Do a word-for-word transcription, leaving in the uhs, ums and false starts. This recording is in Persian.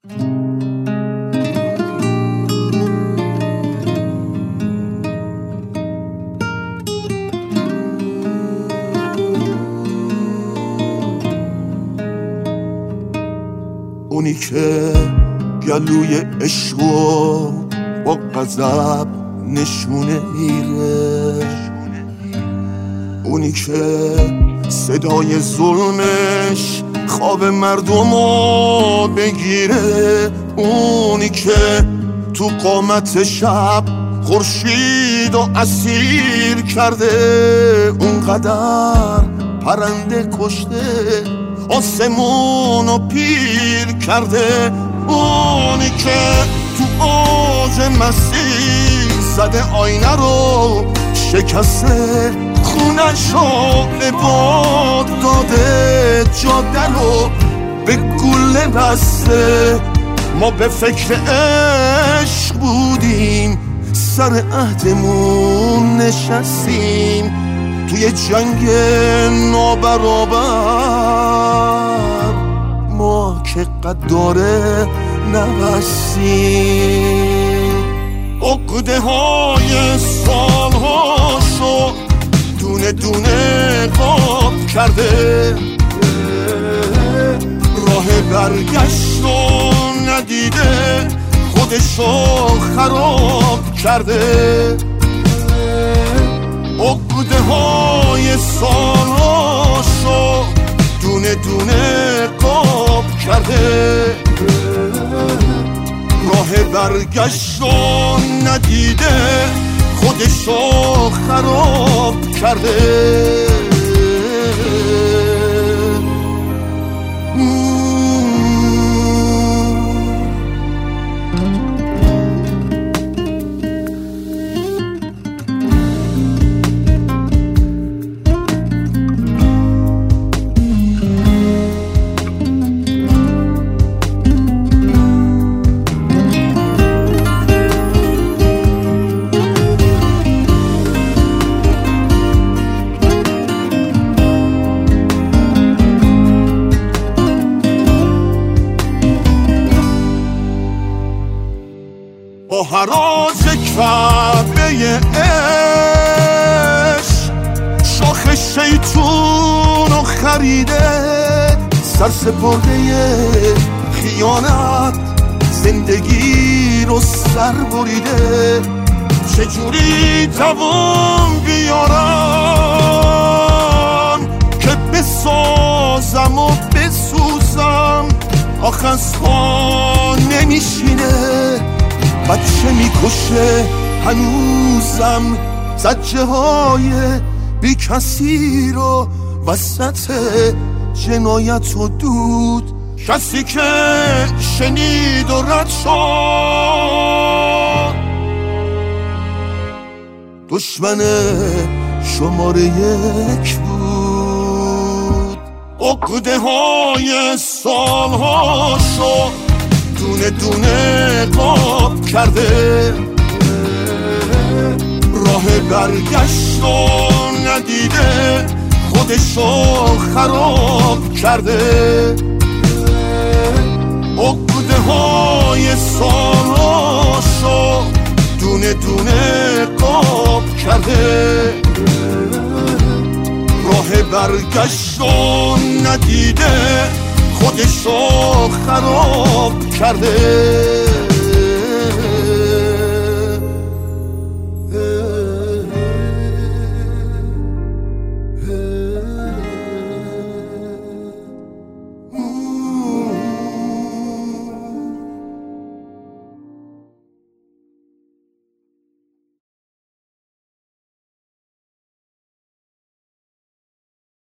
اونی که گلوی عشقو با غضب نشونه میره، اونی که صدای ظلمش خواب مردمو بگیره، اونی که تو قامت شب خورشید و اسیر کرده، اونقدر پرنده کشته آسمون رو پیر کرده، اونی که تو آج مسیح زده آینه رو شکسته، خونش رو به باد داده، جاده رو به گله بسته. ما به فکر عشق بودیم، سر عهدمون نشستیم توی جنگ نابرابر، ما که قداره نبستیم. عقده های سالهاشو دونه دونه قاب کرده، راه برگشتو ندیده خودشو خراب کرده. عقده های سالهاشو دونه دونه قاب کرده، راه برگشتو ندیده خودشو خراب کرده. با هراز کعبه عشق شاخ شیطون رو خریده، سرسپرده خیانت زندگی رو سر بریده. چجوری دوام بیارم که بسازم و بسوزم، آخه از خواه نمیشینه، بچه میکشه هنوزم، زجه های بی کسی رو وسط جنایت و دود. کسی که شنید و رد شد دشمن شماره یک بود. عقده های سالهاشو دونه دونه قاب کرده، راه برگشتو ندیده خودشو خراب کرده. عقده های سالهاشو دونه دونه قاب کرده، راه برگشتو ندیده خودشو خراب کرده.